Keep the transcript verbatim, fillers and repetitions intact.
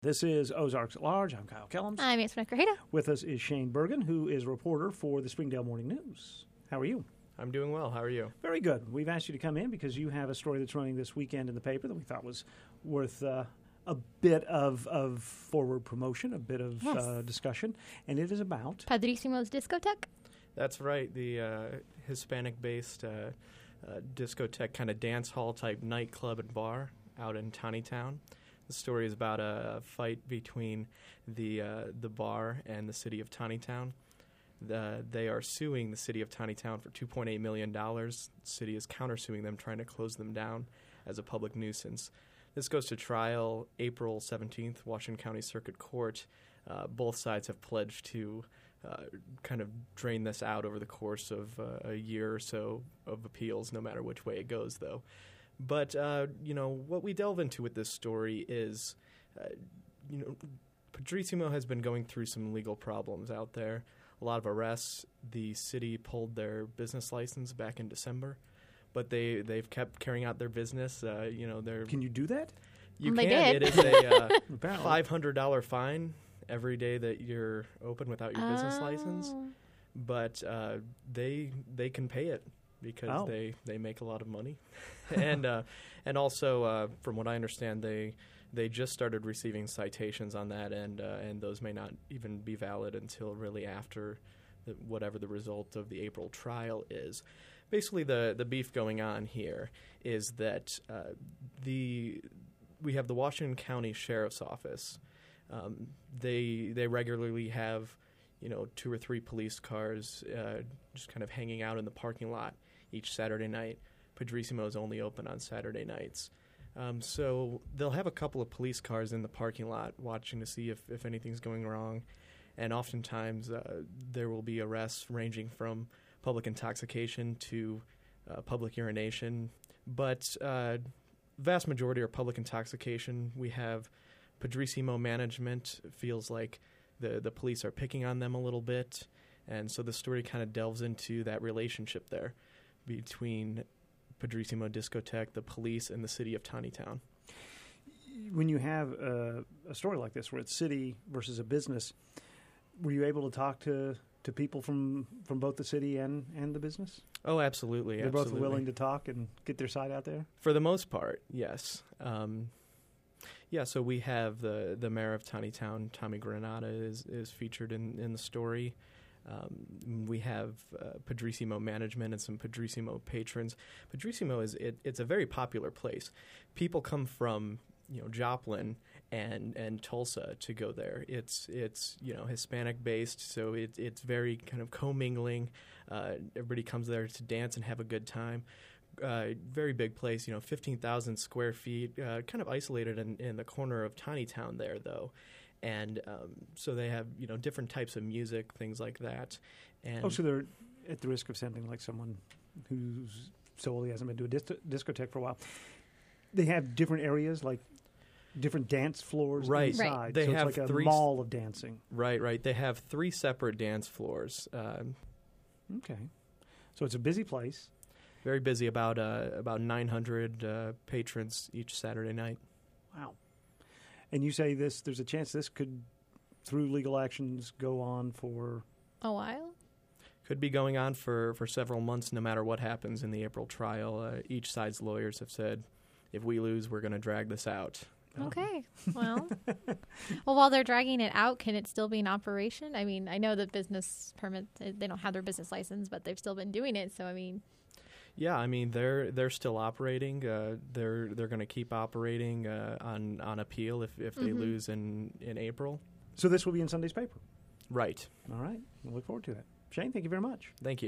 This is Ozarks at Large. I'm Kyle Kellums. I'm Antoinette Grajeda. With us is Shane Bergen, who is a reporter for the Springdale Morning News. How are you? I'm doing well. How are you? Very good. We've asked you to come in because you have a story that's running this weekend in the paper that we thought was worth uh, a bit of, of forward promotion, a bit of yes. uh, discussion, and it is about Padrísimo's Discotheque. That's right. The uh, Hispanic-based uh, uh, discotheque, kind of dance hall type nightclub and bar out in Taneytown. The story is about a fight between the uh, the bar and the city of Taneytown. The, they are suing the city of Taneytown for two point eight million dollars. The city is countersuing them, trying to close them down as a public nuisance. This goes to trial April seventeenth, Washington County Circuit Court. Uh, both sides have pledged to uh, kind of drain this out over the course of uh, a year or so of appeals, no matter which way it goes, though. But, uh, you know, what we delve into with this story is, uh, you know, Padrísimo has been going through some legal problems out there. A lot of arrests. The city pulled their business license back in December, but they, they've kept carrying out their business. Uh, you know, they're Can you do that? You They can. did. It is a uh, Apparently. five hundred dollars fine every day that you're open without your business Oh. license. But uh, they they can pay it because Oh. they, they make a lot of money. and uh, and also, uh, from what I understand, they they just started receiving citations on that, and uh, and those may not even be valid until really after the, whatever the result of the April trial is. Basically, the, the beef going on here is that uh, the we have the Washington County Sheriff's Office. Um, they they regularly have, you know, two or three police cars uh, just kind of hanging out in the parking lot each Saturday night. Padrísimo is only open on Saturday nights. Um, so they'll have a couple of police cars in the parking lot watching to see if, if anything's going wrong. And oftentimes uh, there will be arrests ranging from public intoxication to uh, public urination. But uh, vast majority are public intoxication. We have Padrísimo management feels like the, the police are picking on them a little bit. And so the story kind of delves into that relationship there between Padrísimo Discotheque, the police, and the city of Taneytown. When you have a, a story like this where it's city versus a business, were you able to talk to, to people from, from both the city and, and the business? Oh, absolutely. They're absolutely. both willing to talk and get their side out there? For the most part, yes. Um, yeah, so we have the, the mayor of Taneytown, Tommy Granata, is, is featured in, in the story. Um, we have uh, Padrísimo management and some Padrísimo patrons. Padrísimo is it, it's a very popular place. People come from you know Joplin and, and Tulsa to go there. It's it's you know Hispanic based, so it, it's very kind of commingling. Uh, everybody comes there to dance and have a good time. Uh, very big place, you know, fifteen thousand square feet, uh, kind of isolated in, in the corner of Taneytown there, though. And um, so they have, you know, different types of music, things like that. And Oh, so they're at the risk of sending like someone who's solely hasn't been to a dis- discotheque for a while. They have different areas, like different dance floors Right. inside. Right. They so have it's like a three mall of dancing. Right, right. They have three separate dance floors. Um, Okay. So it's a busy place. very busy, about uh, about nine hundred uh, patrons each Saturday night. Wow. And you say this, there's a chance this could, through legal actions, go on for... A while? Could be going on for, for several months no matter what happens in the April trial. Uh, each side's lawyers have said, if we lose, we're going to drag this out. Okay. Well, well, while they're dragging it out, can it still be in operation? I mean, I know the business permit, they don't have their business license, but they've still been doing it. So, I mean... Yeah, I mean they're they're still operating. Uh, they're they're going to keep operating uh, on on appeal if, if they Mm-hmm. lose in, in April. So this will be in Sunday's paper. Right. All right. We'll look forward to that. Shane, thank you very much. Thank you.